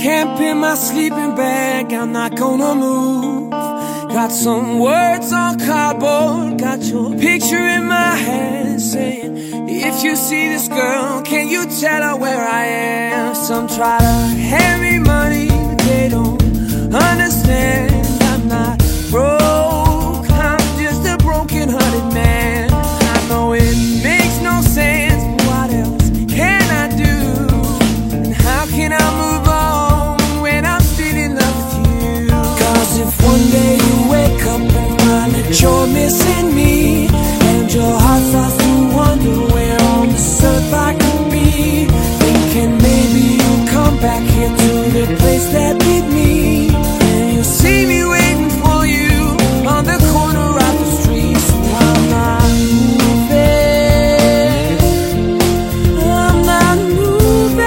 Camp in my sleeping bag, I'm not gonna move. Got some words on cardboard, got your picture in my hand, saying, if you see this girl, can you tell her where I am? Some try to hand me money, but they don't understand. I'm not broke, I'm just a broken-hearted man. I know it makes no sense, but what else can I do? And how can I move on when I'm still in love with you? Cause if one day you wake up and find that you're missing me, and your heart starts to wonder where on this earth I could be, thinking maybe you'll come back here to the place that beat me, and you'll see me waiting for you on the corner of the street. So I'm not moving, I'm not moving.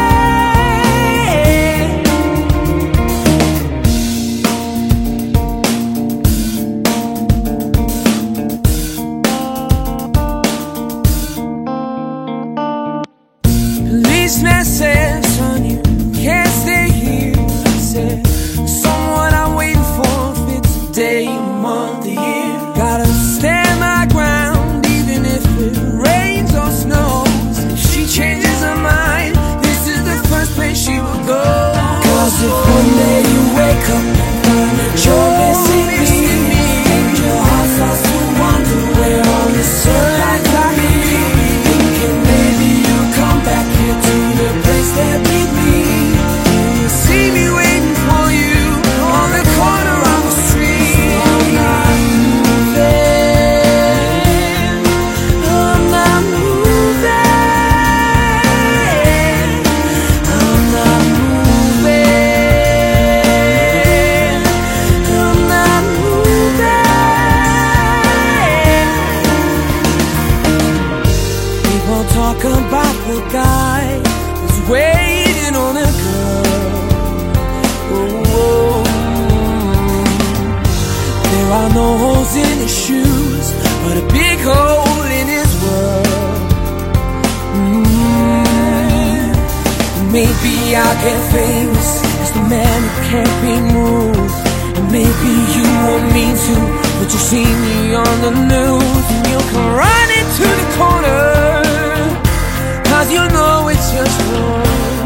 Policeman said, son, you can't stay here. I said, someone I'm waiting for fits a day, a month, a year. Gotta stand my ground even if it rains or snows. If she changes her mind, this is the first place she will go. Cause if one day you wake up and find that you're missing me, and your heart starts to wonder where on this earth I could be, thinking maybe you'll come back here to the place that beat me, and you'll see me waiting for you on the corner of the street. I'm not moving, I'm not moving, I'm not moving, I'm not moving. People talk about the guy who's waiting on a girl. Oh, there are no holes in his shoes, but a big hole in his world. Maybe I'll get famous as the man who can't be moved, and maybe you won't mean to, but you'll see me on the news, and you'll come running to the corner, cause you know it's just wrong.